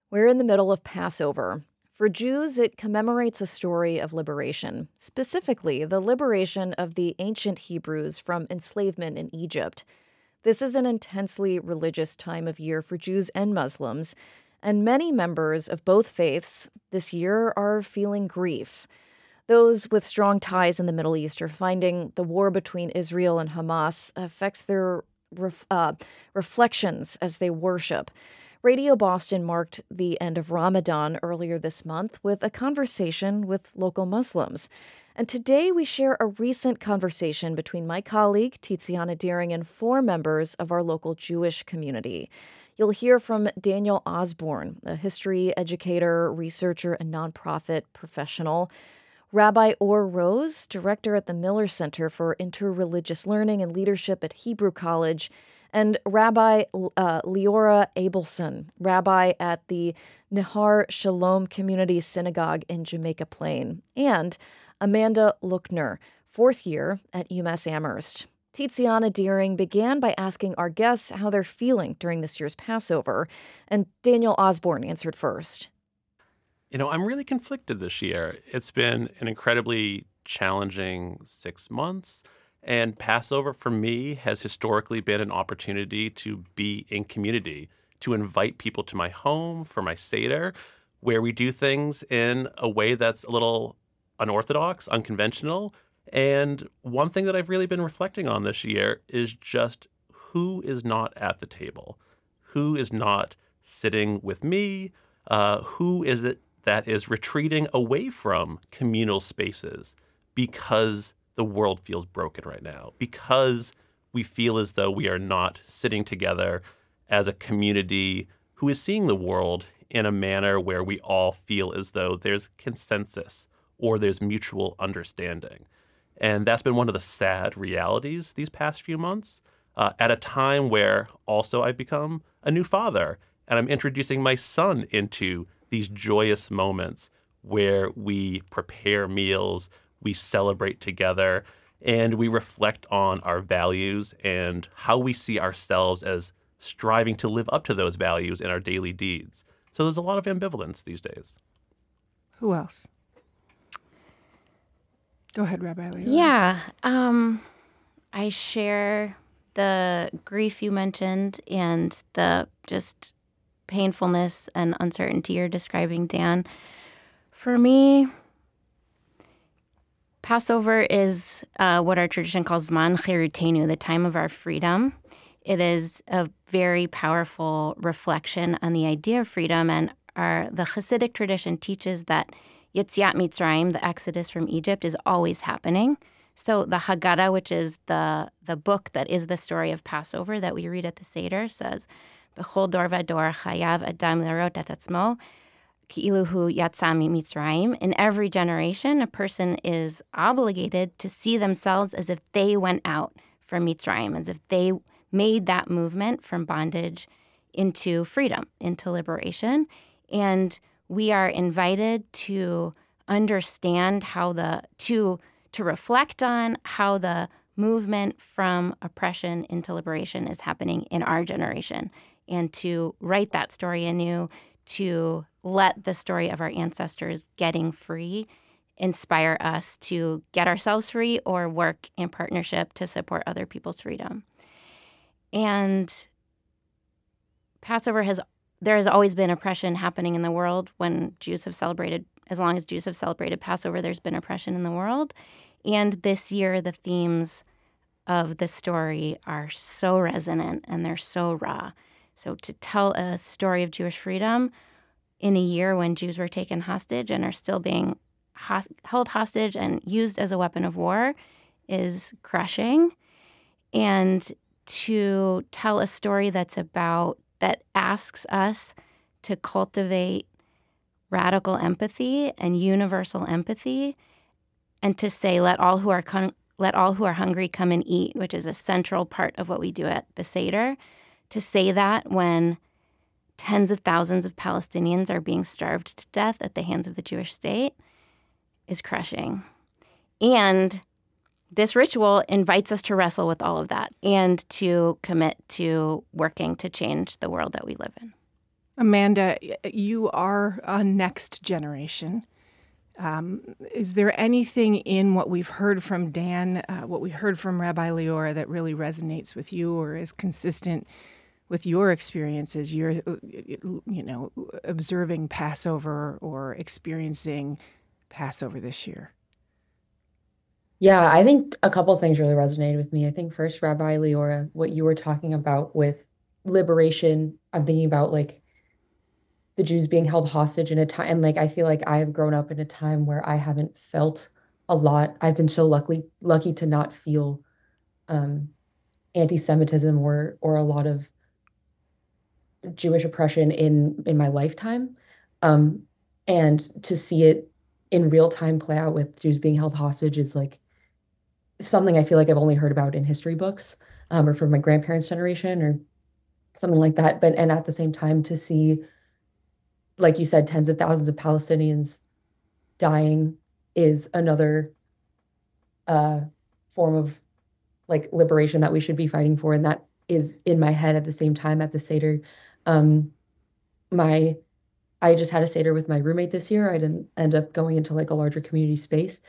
We're in the middle of Passover. For Jews, it commemorates a story of liberation, specifically the liberation of the ancient Hebrews from enslavement in Egypt. This is an intensely religious time of year for Jews and Muslims, and many members of both faiths this year are feeling grief. Those with strong ties in the Middle East are finding the war between Israel and Hamas affects their reflections as they worship. Radio Boston marked the end of Ramadan earlier this month with a conversation with local Muslims. And today we share a recent conversation between my colleague, Tiziana Deering, and four members of our local Jewish community. You'll hear from Daniel Osborne, a history educator, researcher, and nonprofit professional. Rabbi Or Rose, director at the Miller Center for Interreligious Learning and Leadership at Hebrew College, and Rabbi Leora Abelson, rabbi at the Nahar Shalom Community Synagogue in Jamaica Plain, and Amanda Luckner, fourth year at UMass Amherst. Tiziana Deering began by asking our guests how they're feeling during this year's Passover, and Daniel Osborne answered first. I'm really conflicted this year. It's been an incredibly challenging 6 months, and Passover for me has historically been an opportunity to be in community, to invite people to my home for my Seder, where we do things in a way that's a little unorthodox, unconventional. And one thing that I've really been reflecting on this year is just who is not at the table, who is not sitting with me, who is it that is retreating away from communal spaces because the world feels broken right now, because we feel as though we are not sitting together as a community who is seeing the world in a manner where we all feel as though there's consensus or there's mutual understanding. And that's been one of the sad realities these past few months, at a time where also I've become a new father and I'm introducing my son into these joyous moments where we prepare meals, we celebrate together, and we reflect on our values and how we see ourselves as striving to live up to those values in our daily deeds. So there's a lot of ambivalence these days. Who else? Go ahead, Rabbi Leora. Yeah. I share the grief you mentioned and the just painfulness and uncertainty you're describing, Dan. For me, Passover is what our tradition calls Zman Chirutenu, the time of our freedom. It is a very powerful reflection on the idea of freedom, and the Hasidic tradition teaches that Yetziat Mitzrayim, the exodus from Egypt, is always happening. So the Haggadah, which is the book that is the story of Passover that we read at the Seder, says, B'chol dor v'dor chayav adam lerot et atzmo ki'ilu hu yatsa mitzrayim. In every generation, a person is obligated to see themselves as if they went out from Mitzrayim, as if they made that movement from bondage into freedom, into liberation. And we are invited to understand to reflect on how the movement from oppression into liberation is happening in our generation, and to write that story anew, to let the story of our ancestors getting free inspire us to get ourselves free or work in partnership to support other people's freedom. And there has always been oppression happening in the world when Jews have celebrated, as long as Jews have celebrated Passover, there's been oppression in the world. And this year, the themes of the story are so resonant and they're so raw. So to tell a story of Jewish freedom in a year when Jews were taken hostage and are still being held hostage and used as a weapon of war is crushing. And to tell a story that asks us to cultivate radical empathy and universal empathy, and to say, let all who are hungry come and eat, which is a central part of what we do at the Seder. To say that when tens of thousands of Palestinians are being starved to death at the hands of the Jewish state is crushing. And this ritual invites us to wrestle with all of that and to commit to working to change the world that we live in. Amanda, you are a next generation. Is there anything in what we've heard from Dan, what we heard from Rabbi Leora that really resonates with you or is consistent with your experiences? You're, observing Passover or experiencing Passover this year. Yeah, I think a couple things really resonated with me. I think first, Rabbi Leora, what you were talking about with liberation, I'm thinking about like the Jews being held hostage in a time, and like I feel like I have grown up in a time where I haven't felt a lot. I've been so lucky to not feel um, anti-Semitism or a lot of Jewish oppression in my lifetime, um, and to see it in real time play out with Jews being held hostage is like something I feel like I've only heard about in history books, or from my grandparents' generation or something like that. But and at the same time to see, like you said, tens of thousands of Palestinians dying is another uh, form of like liberation that we should be fighting for, and that is in my head at the same time at the Seder. Um, my I just had a Seder with my roommate this year. I didn't end up going into like a larger community space.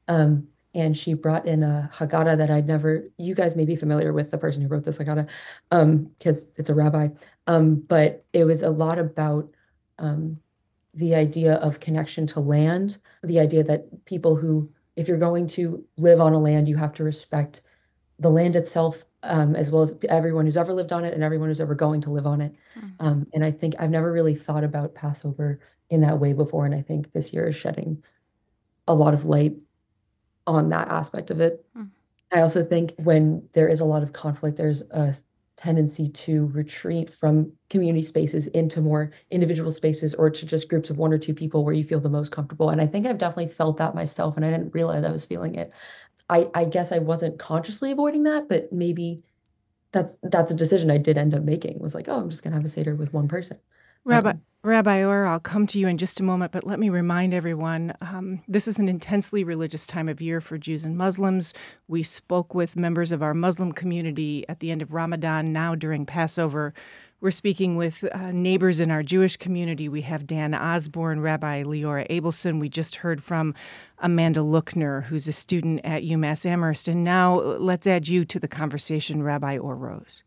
And she brought in a Haggadah that I'd never, you guys may be familiar with the person who wrote this Haggadah, because it's a rabbi. But it was a lot about um, the idea of connection to land, the idea that people who, if you're going to live on a land, you have to respect the land itself, as well as everyone who's ever lived on it and everyone who's ever going to live on it. And I think I've never really thought about Passover in that way before. And I think this year is shedding a lot of light on that aspect of it. I also think when there is a lot of conflict, there's a tendency to retreat from community spaces into more individual spaces or to just groups of one or two people where you feel the most comfortable. And I think I've definitely felt that myself, and I didn't realize I was feeling it. I guess I wasn't consciously avoiding that, but maybe that's a decision I did end up making, was like, oh, I'm just gonna have a Seder with one person. Rabbi Orr, I'll come to you in just a moment, but let me remind everyone, this is an intensely religious time of year for Jews and Muslims. We spoke with members of our Muslim community at the end of Ramadan, now during Passover. We're speaking with neighbors in our Jewish community. We have Dan Osborne, Rabbi Leora Abelson. We just heard from Amanda Lookner, who's a student at UMass Amherst. And now let's add you to the conversation, Rabbi Orr Rose.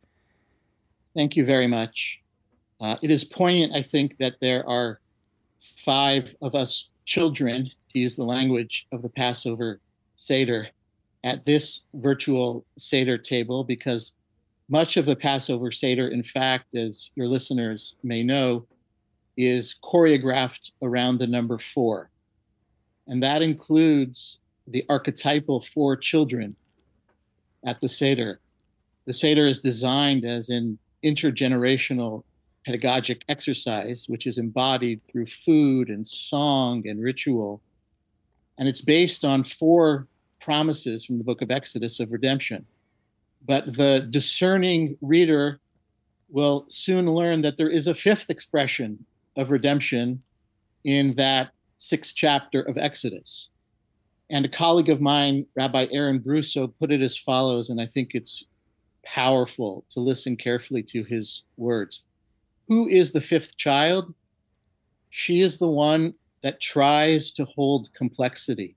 Thank you very much. It is poignant, I think, that there are 5 of us children, to use the language of the Passover Seder, at this virtual Seder table, because much of the Passover Seder, in fact, as your listeners may know, is choreographed around the number 4. And that includes the archetypal 4 children at the Seder. The Seder is designed as an intergenerational pedagogic exercise, which is embodied through food and song and ritual. And it's based on 4 promises from the book of Exodus of redemption. But the discerning reader will soon learn that there is a 5th expression of redemption in that 6th chapter of Exodus. And a colleague of mine, Rabbi Aaron Brusso, put it as follows, and I think it's powerful to listen carefully to his words. Who is the 5th child? She is the one that tries to hold complexity.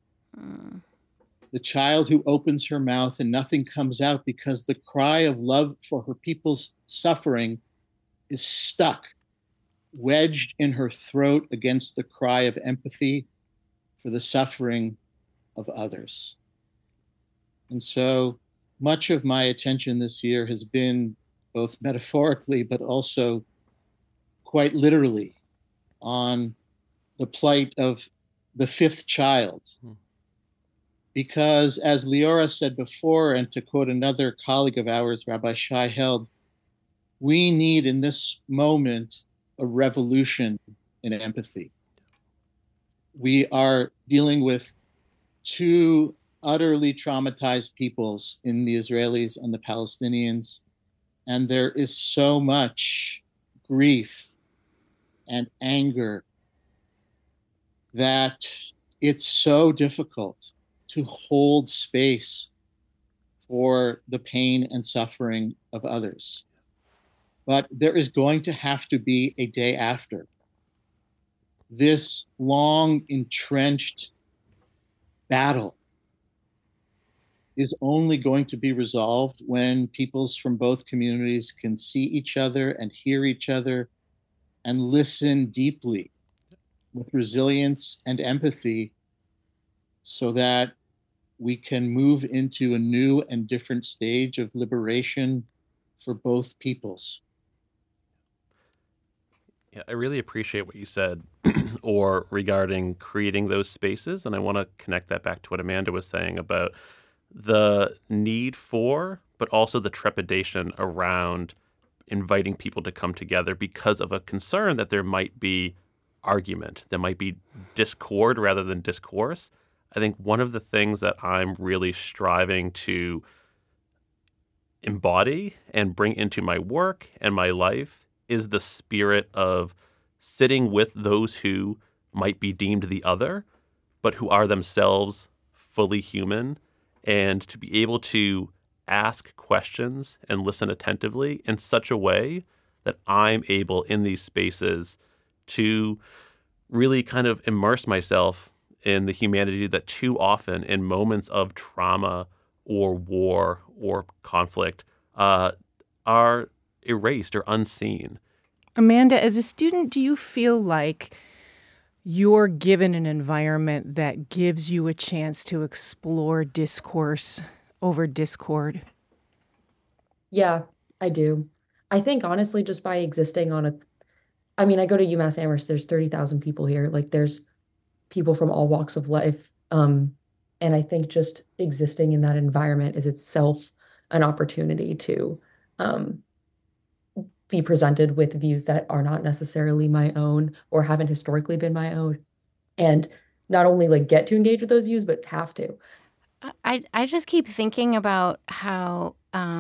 The child who opens her mouth and nothing comes out because the cry of love for her people's suffering is stuck, wedged in her throat against the cry of empathy for the suffering of others. And so much of my attention this year has been, both metaphorically but also quite literally, on the plight of the 5th child. Because as Leora said before, and to quote another colleague of ours, Rabbi Shai Held, we need in this moment a revolution in empathy. We are dealing with 2 utterly traumatized peoples in the Israelis and the Palestinians, and there is so much grief and anger that it's so difficult to hold space for the pain and suffering of others. but there is going to have to be a day after. This long entrenched battle is only going to be resolved when peoples from both communities can see each other and hear each other and listen deeply with resilience and empathy, so that we can move into a new and different stage of liberation for both peoples. Yeah, I really appreciate what you said or regarding creating those spaces. And I want to connect that back to what Amanda was saying about the need for, but also the trepidation around inviting people to come together because of a concern that there might be argument, there might be discord rather than discourse. I think one of the things that I'm really striving to embody and bring into my work and my life is the spirit of sitting with those who might be deemed the other, but who are themselves fully human, and to be able to ask questions and listen attentively in such a way that I'm able in these spaces to really kind of immerse myself in the humanity that too often in moments of trauma or war or conflict are erased or unseen. Amanda, as a student, do you feel like you're given an environment that gives you a chance to explore discourse over discord? Yeah, I do. I think honestly, just by existing on I mean, I go to UMass Amherst, there's 30,000 people here. Like there's people from all walks of life. And I think just existing in that environment is itself an opportunity to um, be presented with views that are not necessarily my own or haven't historically been my own. And not only like get to engage with those views, but have to. I just keep thinking about how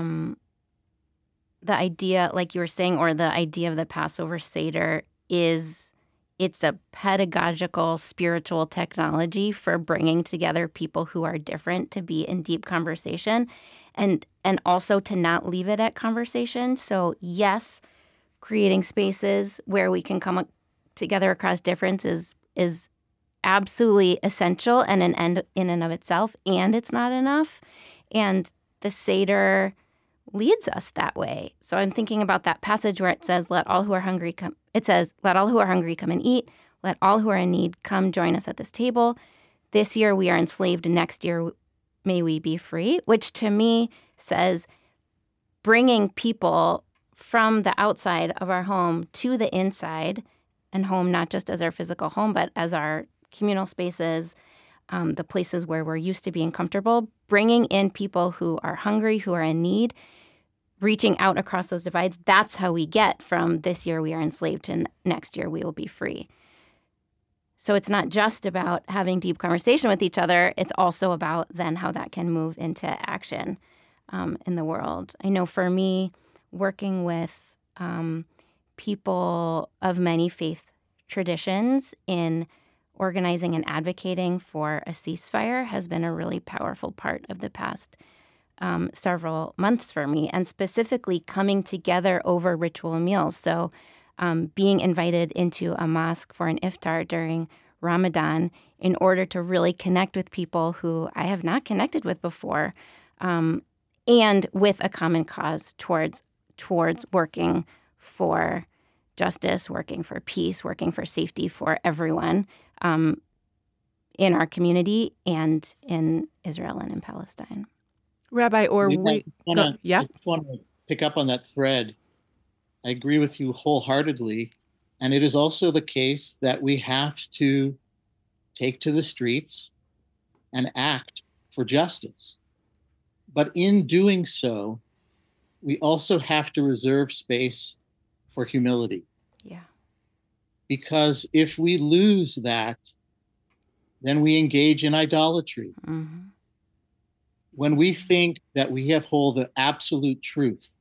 the idea, like you were saying, or the idea of the Passover Seder it's a pedagogical, spiritual technology for bringing together people who are different to be in deep conversation and also to not leave it at conversation. So yes, creating spaces where we can come together across differences is absolutely essential and an end in and of itself, and it's not enough. And the Seder leads us that way. So I'm thinking about that passage where it says, let all who are hungry come. It says, let all who are hungry come and eat. Let all who are in need come join us at this table. This year we are enslaved, and next year may we be free, which to me says bringing people from the outside of our home to the inside, and home not just as our physical home, but as our communal spaces, the places where we're used to being comfortable, bringing in people who are hungry, who are in need, reaching out across those divides. That's how we get from this year we are enslaved to next year we will be free. So it's not just about having deep conversation with each other. It's also about then how that can move into action in the world. I know for me, working with people of many faith traditions in organizing and advocating for a ceasefire has been a really powerful part of the past several months for me, and specifically coming together over ritual meals. So being invited into a mosque for an iftar during Ramadan in order to really connect with people who I have not connected with before, and with a common cause towards working for justice, working for peace, working for safety for everyone in our community and in Israel and in Palestine. Rabbi Orr, I yeah? just want to pick up on that thread. I agree with you wholeheartedly. And it is also the case that we have to take to the streets and act for justice. But in doing so, we also have to reserve space for humility. Yeah. Because if we lose that, then we engage in idolatry. Mm-hmm. When we think that we have hold the absolute truth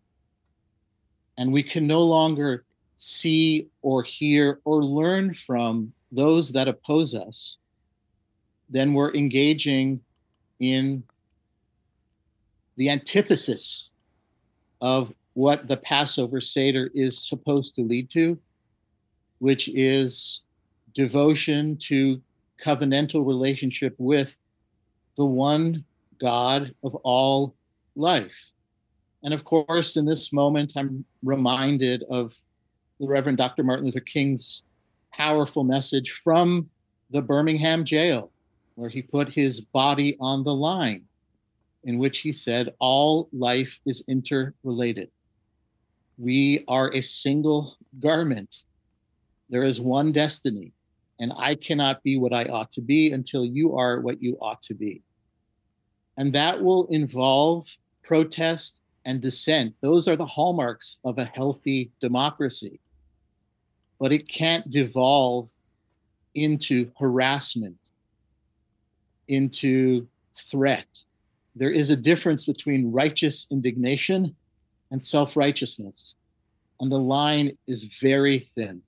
and we can no longer see or hear or learn from those that oppose us, then we're engaging in the antithesis of what the Passover Seder is supposed to lead to, which is devotion to covenantal relationship with the one God of all life. And of course, in this moment, I'm reminded of the Reverend Dr. Martin Luther King's powerful message from the Birmingham jail, where he put his body on the line, in which he said, all life is interrelated. We are a single garment. There is one destiny, and I cannot be what I ought to be until you are what you ought to be. And that will involve protest and dissent. Those are the hallmarks of a healthy democracy. But it can't devolve into harassment, into threat. There is a difference between righteous indignation and self-righteousness, and the line is very thin.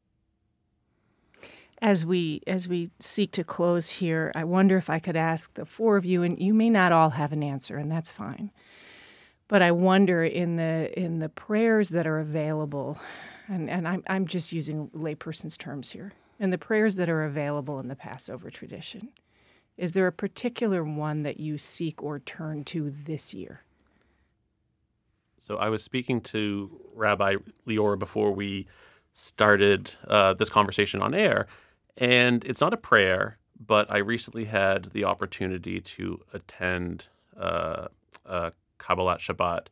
As we seek to close here, I wonder if I could ask the four of you, and you may not all have an answer, and that's fine. But I wonder in the prayers that are available, and I'm just using layperson's terms here, in the prayers that are available in the Passover tradition, is there a particular one that you seek or turn to this year? So I was speaking to Rabbi Leora before we started this conversation on air, and it's not a prayer, but I recently had the opportunity to attend Kabbalat Shabbat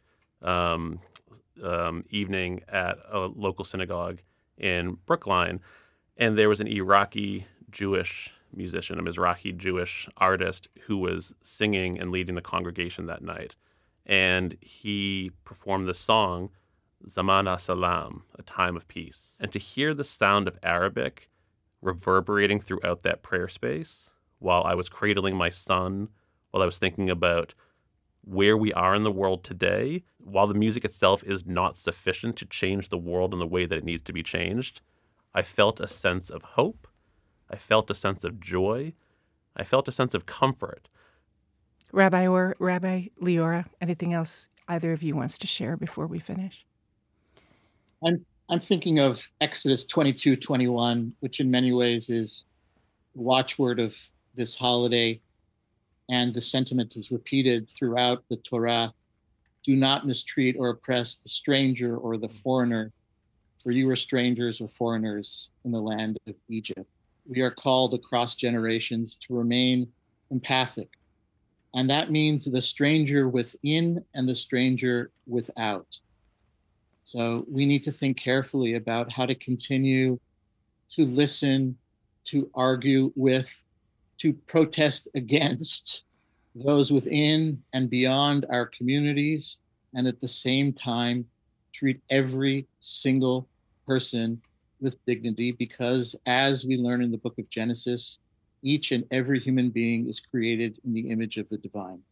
evening at a local synagogue in Brookline, and there was an Iraqi Jewish musician, a Mizrahi Jewish artist who was singing and leading the congregation that night. And he performed the song, Zamana Salam, a time of peace. And to hear the sound of Arabic reverberating throughout that prayer space while I was cradling my son, while I was thinking about where we are in the world today, while the music itself is not sufficient to change the world in the way that it needs to be changed, I felt a sense of hope. I felt a sense of joy. I felt a sense of comfort. Rabbi Leora, anything else either of you wants to share before we finish? I'm thinking of Exodus 22:21, which in many ways is the watchword of this holiday, and the sentiment is repeated throughout the Torah. Do not mistreat or oppress the stranger or the foreigner, for you are strangers or foreigners in the land of Egypt. We are called across generations to remain empathic. And that means the stranger within and the stranger without. So we need to think carefully about how to continue to listen, to argue with, to protest against those within and beyond our communities, and at the same time, treat every single person with dignity, because as we learn in the book of Genesis, each and every human being is created in the image of the divine.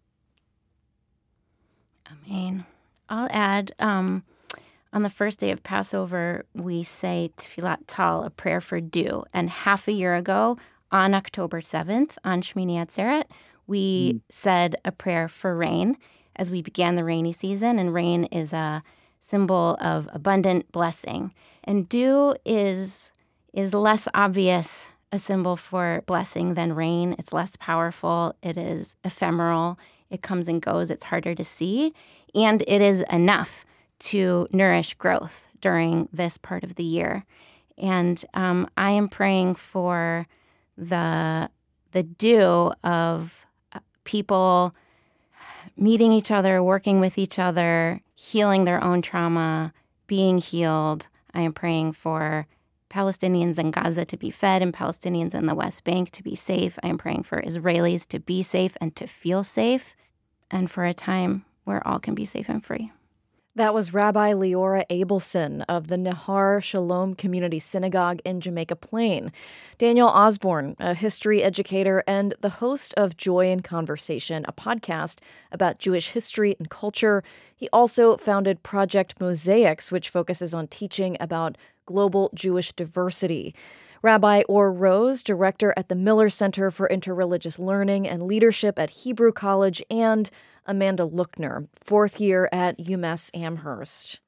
Amen. I'll add, on the first day of Passover, we say Tfilat Tal, a prayer for dew. And half a year ago, on October 7th, on Shmini Atzeret, we said a prayer for rain as we began the rainy season. And rain is a symbol of abundant blessing. And dew is less obvious a symbol for blessing than rain. It's less powerful. It is ephemeral. It comes and goes. It's harder to see. And it is enough to nourish growth during this part of the year. And I am praying for the dew of people meeting each other, working with each other, healing their own trauma, being healed. I am praying for Palestinians in Gaza to be fed and Palestinians in the West Bank to be safe. I am praying for Israelis to be safe and to feel safe, and for a time where all can be safe and free. That was Rabbi Leora Abelson of the Nahar Shalom Community Synagogue in Jamaica Plain. Daniel Osborne, a history educator and the host of Joy in Conversation, a podcast about Jewish history and culture. He also founded Project Mosaics, which focuses on teaching about global Jewish diversity. Rabbi Or Rose, director at the Miller Center for Interreligious Learning and Leadership at Hebrew College, and Amanda Lookner, fourth year at UMass Amherst.